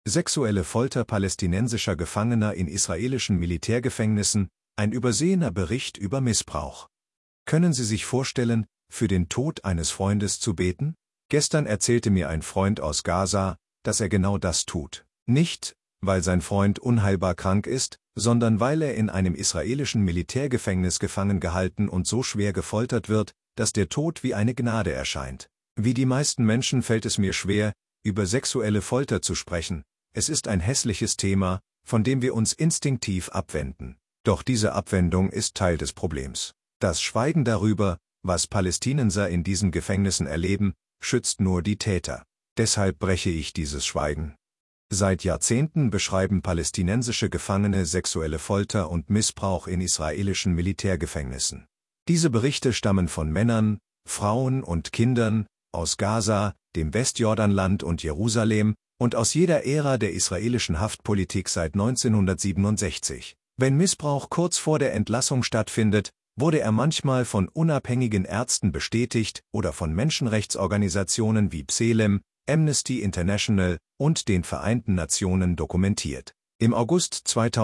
Sexuelle Folter palästinensischer Gefangener in israelischen Militärgefängnissen, ein übersehener Bericht über Missbrauch. Können Sie sich vorstellen, für den Tod eines Freundes zu beten? Gestern erzählte mir ein Freund aus Gaza, dass er genau das tut. Nicht, weil sein Freund unheilbar krank ist, sondern weil er in einem israelischen Militärgefängnis gefangen gehalten und so schwer gefoltert wird, dass der Tod wie eine Gnade erscheint. Wie die meisten Menschen fällt es mir schwer, über sexuelle Folter zu sprechen. Es ist ein hässliches Thema, von dem wir uns instinktiv abwenden. Doch diese Abwendung ist Teil des Problems. Das Schweigen darüber, was Palästinenser in diesen Gefängnissen erleben, schützt nur die Täter. Deshalb breche ich dieses Schweigen. Seit Jahrzehnten beschreiben palästinensische Gefangene sexuelle Folter und Missbrauch in israelischen Militärgefängnissen. Diese Berichte stammen von Männern, Frauen und Kindern aus Gaza, dem Westjordanland und Jerusalem und aus jeder Ära der israelischen Haftpolitik seit 1967. Wenn Missbrauch kurz vor der Entlassung stattfindet, wurde er manchmal von unabhängigen Ärzten bestätigt oder von Menschenrechtsorganisationen wie B'Tselem, Amnesty International und den Vereinten Nationen dokumentiert. Im August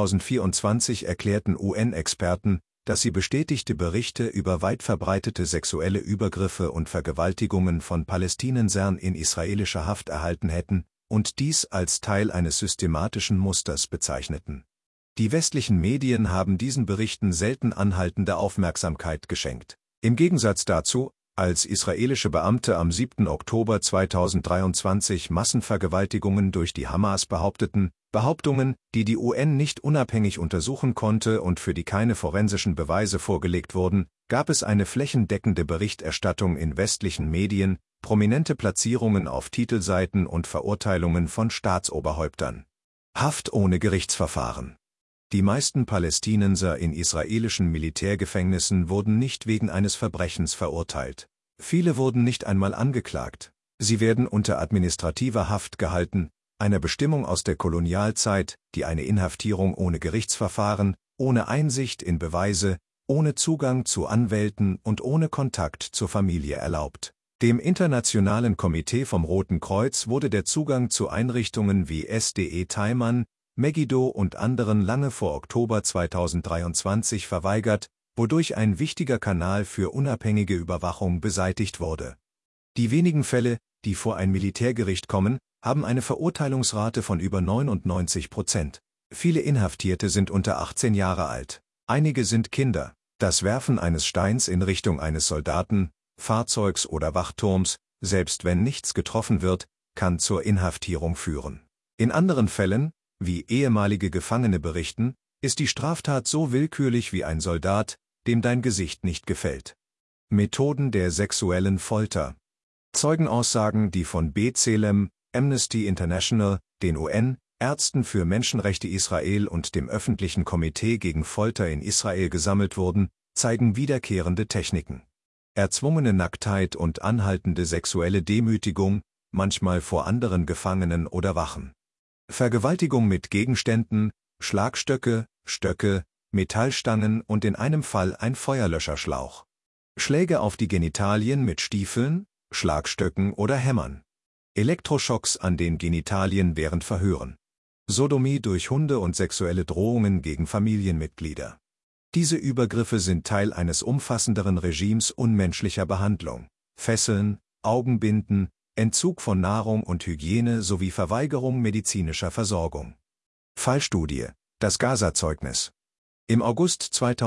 2024 erklärten UN-Experten, dass sie bestätigte Berichte über weit verbreitete sexuelle Übergriffe und Vergewaltigungen von Palästinensern in israelischer Haft erhalten hätten und dies als Teil eines systematischen Musters bezeichneten. Die westlichen Medien haben diesen Berichten selten anhaltende Aufmerksamkeit geschenkt. Im Gegensatz dazu, als israelische Beamte am 7. Oktober 2023 Massenvergewaltigungen durch die Hamas behaupteten, Behauptungen, die die UN nicht unabhängig untersuchen konnte und für die keine forensischen Beweise vorgelegt wurden, gab es eine flächendeckende Berichterstattung in westlichen Medien, prominente Platzierungen auf Titelseiten und Verurteilungen von Staatsoberhäuptern. Haft ohne Gerichtsverfahren. Die meisten Palästinenser in israelischen Militärgefängnissen wurden nicht wegen eines Verbrechens verurteilt. Viele wurden nicht einmal angeklagt. Sie werden unter administrativer Haft gehalten, einer Bestimmung aus der Kolonialzeit, die eine Inhaftierung ohne Gerichtsverfahren, ohne Einsicht in Beweise, ohne Zugang zu Anwälten und ohne Kontakt zur Familie erlaubt. Dem Internationalen Komitee vom Roten Kreuz wurde der Zugang zu Einrichtungen wie SDE Taiman, Megiddo und anderen lange vor Oktober 2023 verweigert, wodurch ein wichtiger Kanal für unabhängige Überwachung beseitigt wurde. Die wenigen Fälle, die vor ein Militärgericht kommen, haben eine Verurteilungsrate von über 99%. Viele Inhaftierte sind unter 18 Jahre alt. Einige sind Kinder. Das Werfen eines Steins in Richtung eines Soldaten, Fahrzeugs oder Wachturms, selbst wenn nichts getroffen wird, kann zur Inhaftierung führen. In anderen Fällen, wie ehemalige Gefangene berichten, ist die Straftat so willkürlich wie ein Soldat, dem dein Gesicht nicht gefällt. Methoden der sexuellen Folter. Zeugenaussagen, die von B'Tselem, Amnesty International, den UN, Ärzten für Menschenrechte Israel und dem öffentlichen Komitee gegen Folter in Israel gesammelt wurden, zeigen wiederkehrende Techniken. Erzwungene Nacktheit und anhaltende sexuelle Demütigung, manchmal vor anderen Gefangenen oder Wachen. Vergewaltigung mit Gegenständen, Schlagstöcke, Stöcke, Metallstangen und in einem Fall ein Feuerlöscherschlauch. Schläge auf die Genitalien mit Stiefeln, Schlagstöcken oder Hämmern. Elektroschocks an den Genitalien während Verhören. Sodomie durch Hunde und sexuelle Drohungen gegen Familienmitglieder. Diese Übergriffe sind Teil eines umfassenderen Regimes unmenschlicher Behandlung. Fesseln, Augenbinden, Entzug von Nahrung und Hygiene sowie Verweigerung medizinischer Versorgung. Fallstudie, das Gaza-Zeugnis. Im August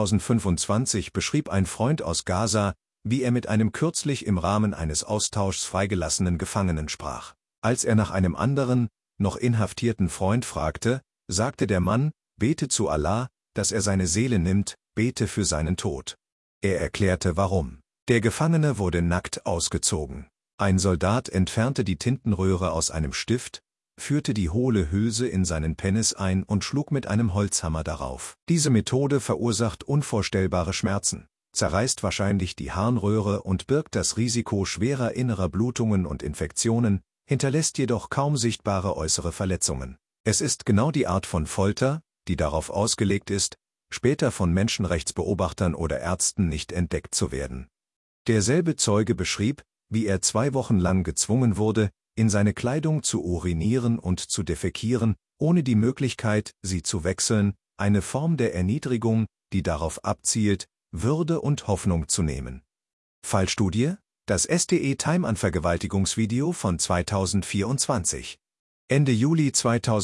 2025 beschrieb ein Freund aus Gaza, wie er mit einem kürzlich im Rahmen eines Austauschs freigelassenen Gefangenen sprach. Als er nach einem anderen, noch inhaftierten Freund fragte, sagte der Mann, bete zu Allah, dass er seine Seele nimmt, bete für seinen Tod. Er erklärte warum. Der Gefangene wurde nackt ausgezogen. Ein Soldat entfernte die Tintenröhre aus einem Stift, führte die hohle Hülse in seinen Penis ein und schlug mit einem Holzhammer darauf. Diese Methode verursacht unvorstellbare Schmerzen, zerreißt wahrscheinlich die Harnröhre und birgt das Risiko schwerer innerer Blutungen und Infektionen, hinterlässt jedoch kaum sichtbare äußere Verletzungen. Es ist genau die Art von Folter, die darauf ausgelegt ist, später von Menschenrechtsbeobachtern oder Ärzten nicht entdeckt zu werden. Derselbe Zeuge beschrieb, wie er 2 Wochen lang gezwungen wurde, in seine Kleidung zu urinieren und zu defekieren, ohne die Möglichkeit, sie zu wechseln, eine Form der Erniedrigung, die darauf abzielt, Würde und Hoffnung zu nehmen. Fallstudie: Das SDE Taiman-Vergewaltigungsvideo von 2024. Ende Juli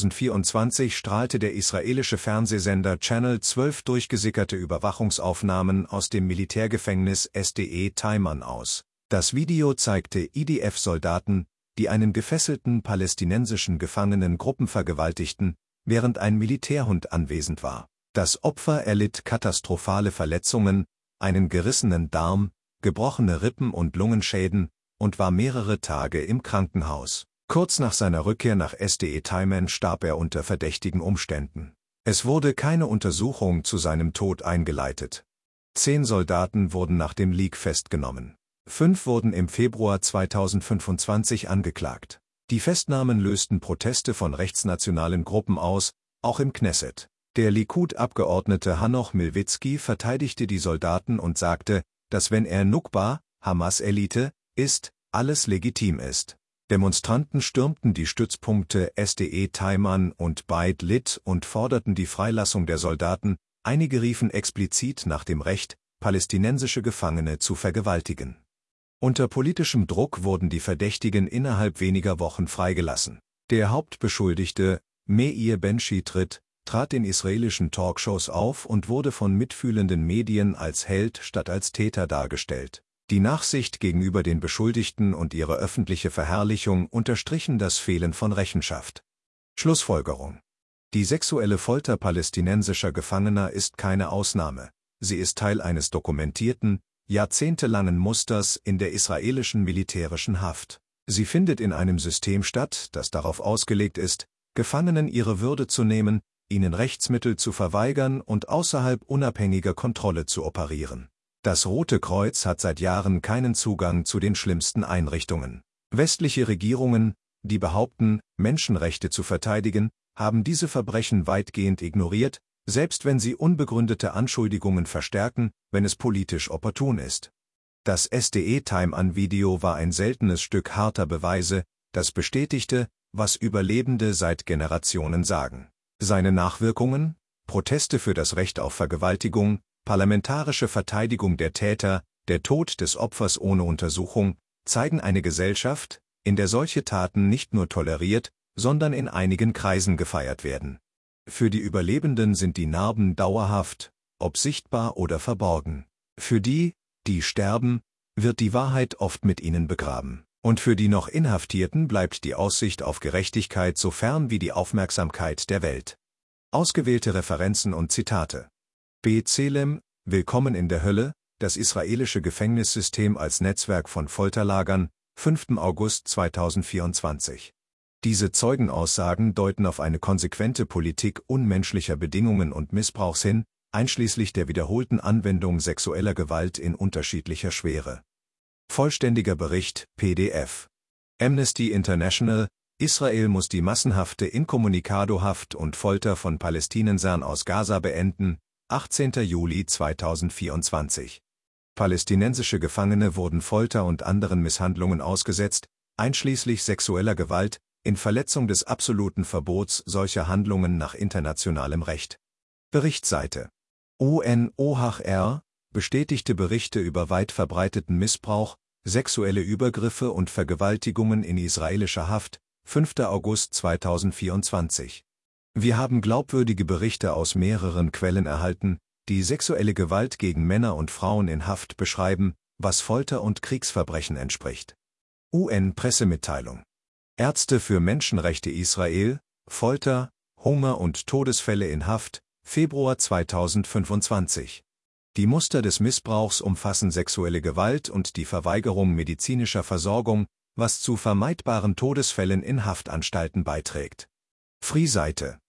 2024 strahlte der israelische Fernsehsender Channel 12 durchgesickerte Überwachungsaufnahmen aus dem Militärgefängnis SDE Taiman aus. Das Video zeigte IDF-Soldaten, die einen gefesselten palästinensischen Gefangenen gruppenvergewaltigten, während ein Militärhund anwesend war. Das Opfer erlitt katastrophale Verletzungen, einen gerissenen Darm, gebrochene Rippen- und Lungenschäden und war mehrere Tage im Krankenhaus. Kurz nach seiner Rückkehr nach SDE Taiman starb er unter verdächtigen Umständen. Es wurde keine Untersuchung zu seinem Tod eingeleitet. 10 Soldaten wurden nach dem Leak festgenommen. 5 wurden im Februar 2025 angeklagt. Die Festnahmen lösten Proteste von rechtsnationalen Gruppen aus, auch im Knesset. Der Likud-Abgeordnete Hanoch Milwitzki verteidigte die Soldaten und sagte, dass wenn er Nukba, Hamas-Elite, ist, alles legitim ist. Demonstranten stürmten die Stützpunkte SDE Taiman und Beit Lit und forderten die Freilassung der Soldaten, einige riefen explizit nach dem Recht, palästinensische Gefangene zu vergewaltigen. Unter politischem Druck wurden die Verdächtigen innerhalb weniger Wochen freigelassen. Der Hauptbeschuldigte, Meir Ben-Shitrit, trat in israelischen Talkshows auf und wurde von mitfühlenden Medien als Held statt als Täter dargestellt. Die Nachsicht gegenüber den Beschuldigten und ihre öffentliche Verherrlichung unterstrichen das Fehlen von Rechenschaft. Schlussfolgerung: Die sexuelle Folter palästinensischer Gefangener ist keine Ausnahme. Sie ist Teil eines dokumentierten, jahrzehntelangen Musters in der israelischen militärischen Haft. Sie findet in einem System statt, das darauf ausgelegt ist, Gefangenen ihre Würde zu nehmen, ihnen Rechtsmittel zu verweigern und außerhalb unabhängiger Kontrolle zu operieren. Das Rote Kreuz hat seit Jahren keinen Zugang zu den schlimmsten Einrichtungen. Westliche Regierungen, die behaupten, Menschenrechte zu verteidigen, haben diese Verbrechen weitgehend ignoriert, selbst wenn sie unbegründete Anschuldigungen verstärken, wenn es politisch opportun ist. Das SDE Taiman-Video war ein seltenes Stück harter Beweise, das bestätigte, was Überlebende seit Generationen sagen. Seine Nachwirkungen: Proteste für das Recht auf Vergewaltigung, parlamentarische Verteidigung der Täter, der Tod des Opfers ohne Untersuchung, zeigen eine Gesellschaft, in der solche Taten nicht nur toleriert, sondern in einigen Kreisen gefeiert werden. Für die Überlebenden sind die Narben dauerhaft, ob sichtbar oder verborgen. Für die, die sterben, wird die Wahrheit oft mit ihnen begraben. Und für die noch Inhaftierten bleibt die Aussicht auf Gerechtigkeit so fern wie die Aufmerksamkeit der Welt. Ausgewählte Referenzen und Zitate: B'Tselem, Willkommen in der Hölle, das israelische Gefängnissystem als Netzwerk von Folterlagern, 5. August 2024. Diese Zeugenaussagen deuten auf eine konsequente Politik unmenschlicher Bedingungen und Missbrauchs hin, einschließlich der wiederholten Anwendung sexueller Gewalt in unterschiedlicher Schwere. Vollständiger Bericht, PDF. Amnesty International: Israel muss die massenhafte Incommunicado-Haft und Folter von Palästinensern aus Gaza beenden. 18. Juli 2024. Palästinensische Gefangene wurden Folter und anderen Misshandlungen ausgesetzt, einschließlich sexueller Gewalt, in Verletzung des absoluten Verbots solcher Handlungen nach internationalem Recht. Berichtsseite: UNOHR bestätigte Berichte über weit verbreiteten Missbrauch, sexuelle Übergriffe und Vergewaltigungen in israelischer Haft, 5. August 2024. Wir haben glaubwürdige Berichte aus mehreren Quellen erhalten, die sexuelle Gewalt gegen Männer und Frauen in Haft beschreiben, was Folter und Kriegsverbrechen entspricht. UN-Pressemitteilung: Ärzte für Menschenrechte Israel, Folter, Hunger und Todesfälle in Haft, Februar 2025. Die Muster des Missbrauchs umfassen sexuelle Gewalt und die Verweigerung medizinischer Versorgung, was zu vermeidbaren Todesfällen in Haftanstalten beiträgt. Free-Seite: